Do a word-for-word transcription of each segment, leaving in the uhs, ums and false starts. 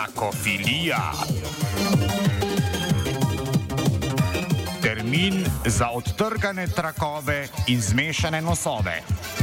Trakofilija. Termin za odtrgane trakove in zmešane nosove.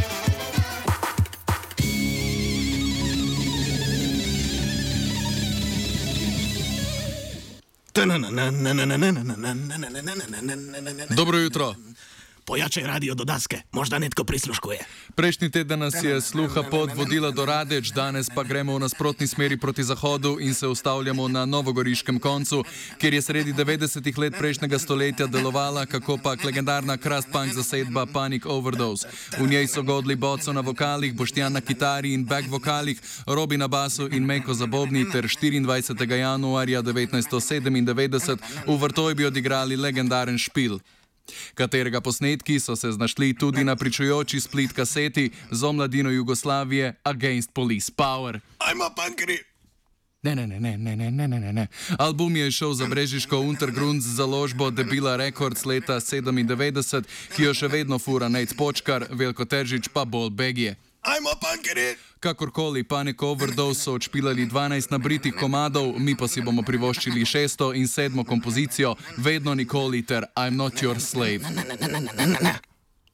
Dobro jutro. Pojačaj radio do daske, možda netko prisluškuje. Prejšnji teden nas je sluha pot vodila do Radeč, danes pa gremo v nasprotni smeri proti zahodu in se ustavljamo na novogoriškem koncu, kjer je sredi devetdesetih let prejšnjega stoletja delovala kakopak legendarna crust punk zasedba Panic Overdose. V njej so godli Boco na vokalih, Boštjan na kitari in back vokalih, Robi na basu in Mejko za bobni ter štiriindvajsetega januarja devetnajststo sedemindevetdeset v Vrtojbi odigrali legendaren špil, katerega posnetki so se znašli tudi na pričujoči Split kaseti z omladino Jugoslavije Against Police Power. Ajmo, punkeri! Ne, ne, ne, ne, ne, ne, ne, ne, ne. Album je šel za brežiško Untergrund z založbo Debila Records leta sedemindevetdeset, ki jo še vedno fura Nejc Počkar, Veljko Teržič pa bolj begije. Ajmo, punkeri! Kakorkoli, Panic Overdose so odšpilali dvanajst nabritih komadov, mi pa si bomo privoščili šesto in sedmo kompozicijo, Vedno nikoli ter I'm not your slave. Ne, ne, ne, ne, ne, ne.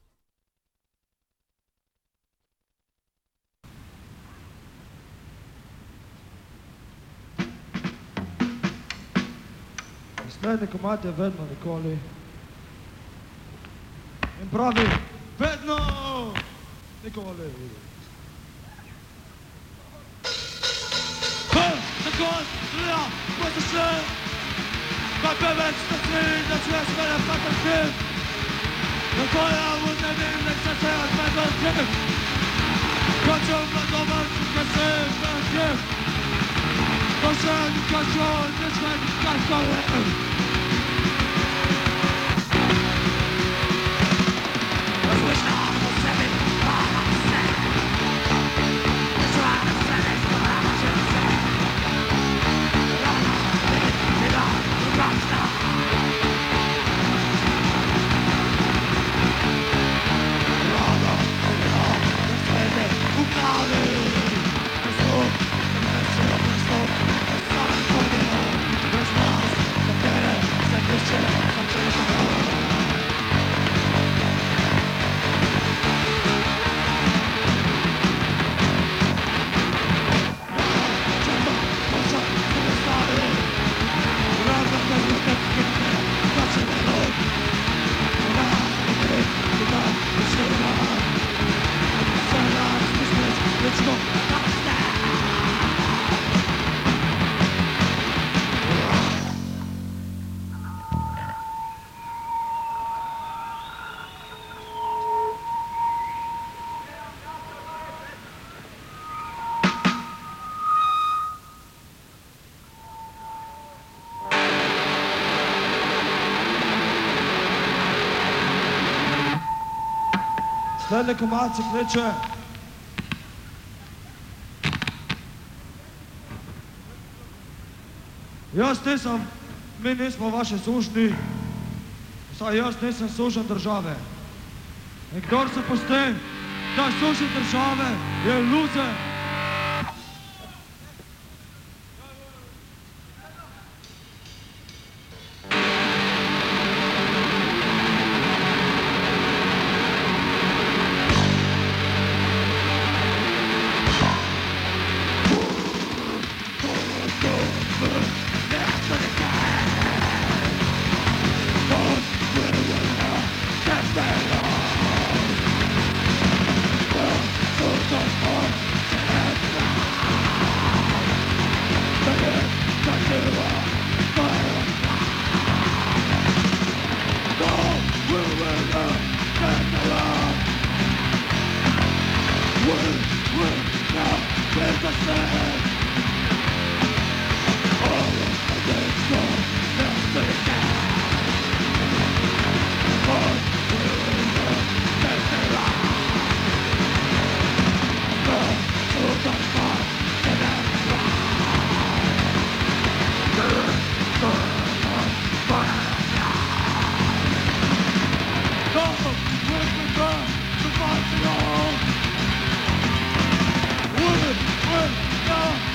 Naslednji komad je Vedno nikoli. In pravi, vedno nikoli. Takoj, ja, možda še, kakve več na svi, da ću još mene fakar kriv. Na koja uzne vim, nek se će od mega kriv. Ko ću me dobar, kad se me kriv. Ko se nikad ću, ništa nikad ću liv. Razmišljam o sebi, hvala se. Žuana se ne zbogava će se. Naslednji komad se kleče Jaz nisem, mi nismo vaši sužnji, saj jaz nisem sužen države. In kdor se posti, da je sužen države, je luzer. Women, women, no.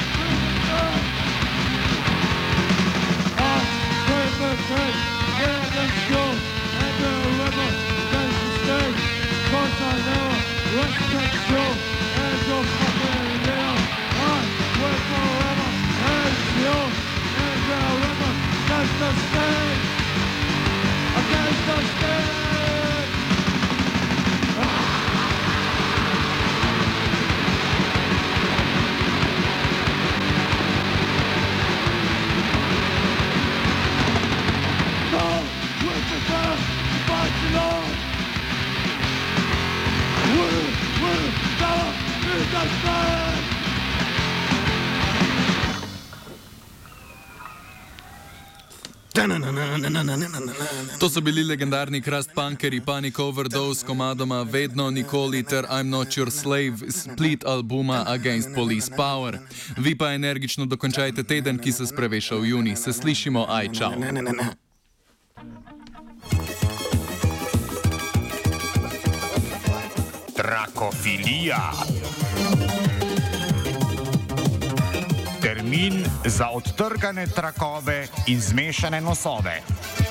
To so bili legendarni Krustpunkeri, Panic Overdose s komadoma Vedno, Nikoli ter I'm Not Your Slave, split albuma Against Police Power. Vi pa energično dokončajte teden, ki se spreveša v juni. Se slišimo, aj čau. Trakofilija. Termin za odtrgane trakove in zmešane nosove.